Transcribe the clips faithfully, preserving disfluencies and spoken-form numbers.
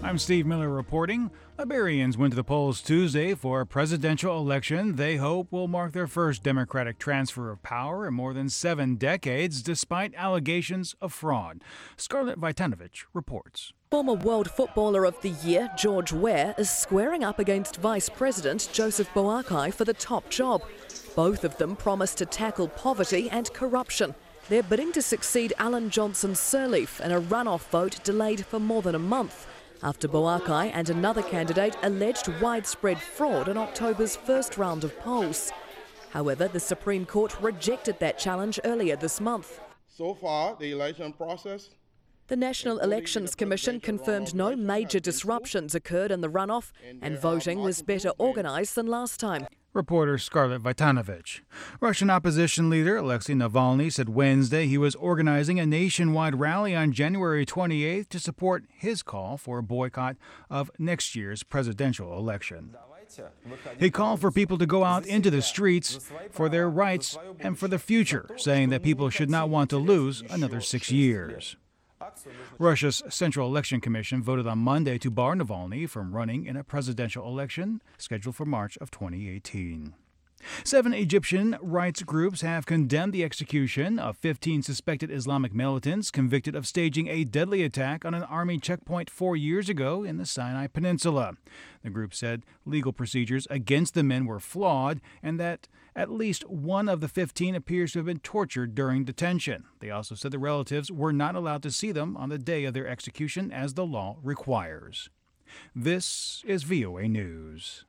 I'm Steve Miller reporting. Liberians went to the polls Tuesday for a presidential election they hope will mark their first democratic transfer of power in more than seven decades, despite allegations of fraud. Scarlett Vitanovich reports. Former World Footballer of the Year, George Weah, is squaring up against Vice President Joseph Boakai for the top job. Both of them promise to tackle poverty and corruption. They're bidding to succeed Alan Johnson Sirleaf in a runoff vote delayed for more than a month, after Boakai and another candidate alleged widespread fraud in October's first round of polls. However, the Supreme Court rejected that challenge earlier this month. So far, the election process... The National Elections Commission confirmed no major disruptions occurred in the runoff and voting was better organised than last time. Reporter Scarlett Vitanovich. Russian opposition leader Alexei Navalny said Wednesday he was organizing a nationwide rally on January twenty-eighth to support his call for a boycott of next year's presidential election. He called for people to go out into the streets for their rights and for the future, saying that people should not want to lose another six years. Russia's Central Election Commission voted on Monday to bar Navalny from running in a presidential election scheduled for March of twenty eighteen. Seven Egyptian rights groups have condemned the execution of fifteen suspected Islamic militants convicted of staging a deadly attack on an army checkpoint four years ago in the Sinai Peninsula. The group said legal procedures against the men were flawed and that at least one of the fifteen appears to have been tortured during detention. They also said the relatives were not allowed to see them on the day of their execution as the law requires. This is V O A News.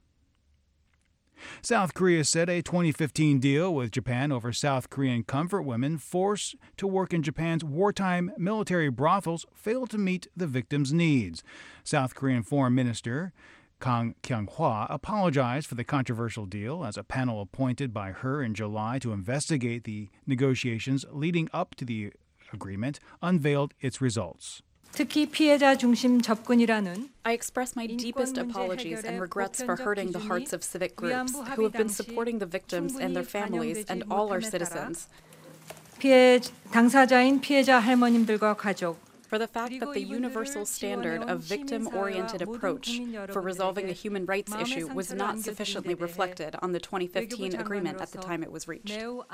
South Korea said a twenty fifteen deal with Japan over South Korean comfort women forced to work in Japan's wartime military brothels failed to meet the victims' needs. South Korean Foreign Minister Kang Kyung-hwa apologized for the controversial deal as a panel appointed by her in July to investigate the negotiations leading up to the agreement unveiled its results. I express my deepest apologies and regrets for hurting the hearts of civic groups who have been supporting the victims and their families and all our citizens. For the fact that the universal standard of victim-oriented approach for resolving a human rights issue was not sufficiently reflected on the twenty fifteen agreement at the time it was reached.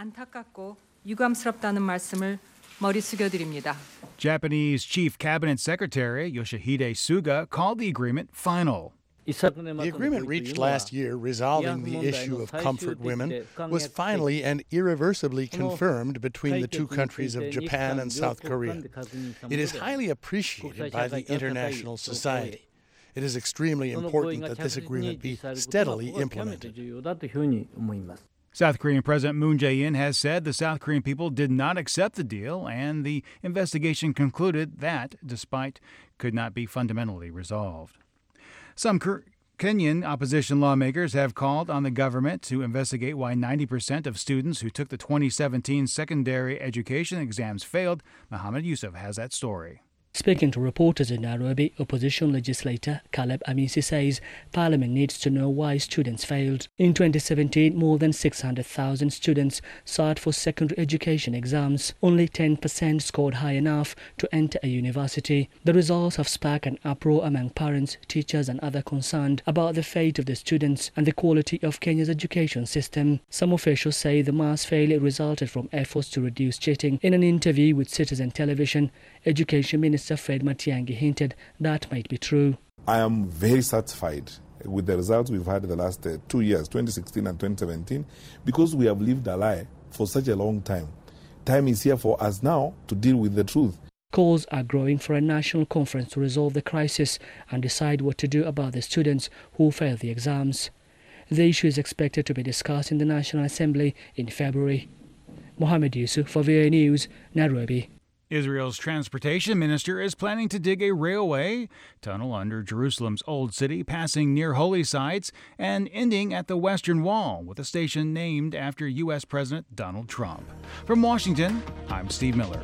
Japanese Chief Cabinet Secretary Yoshihide Suga called the agreement final. The agreement reached last year resolving the issue of comfort women was finally and irreversibly confirmed between the two countries of Japan and South Korea. It is highly appreciated by the international society. It is extremely important that this agreement be steadily implemented. South Korean President Moon Jae-in has said the South Korean people did not accept the deal, and the investigation concluded that, despite, could not be fundamentally resolved. Some Kenyan opposition lawmakers have called on the government to investigate why ninety percent of students who took the twenty seventeen secondary education exams failed. Mohammed Yusuf has that story. Speaking to reporters in Nairobi, opposition legislator Caleb Amisi says Parliament needs to know why students failed. In twenty seventeen, more than six hundred thousand students sat for secondary education exams. Only ten percent scored high enough to enter a university. The results have sparked an uproar among parents, teachers and others concerned about the fate of the students and the quality of Kenya's education system. Some officials say the mass failure resulted from efforts to reduce cheating. In an interview with Citizen Television, Education Minister Fred Matiang'i hinted that might be true. I am very satisfied with the results we've had in the last uh, two years, twenty sixteen and twenty seventeen, because we have lived a lie for such a long time. Time is here for us now to deal with the truth. Calls are growing for a national conference to resolve the crisis and decide what to do about the students who failed the exams. The issue is expected to be discussed in the National Assembly in February. Mohammed Yusuf for V O A News, Nairobi. Israel's transportation minister is planning to dig a railway tunnel under Jerusalem's Old City, passing near holy sites and ending at the Western Wall, with a station named after U S President Donald Trump. From Washington, I'm Steve Miller.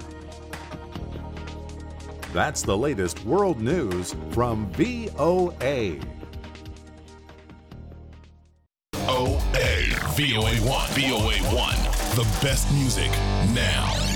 That's the latest world news from V O A. O A. V O A one. V O A one. The best music now.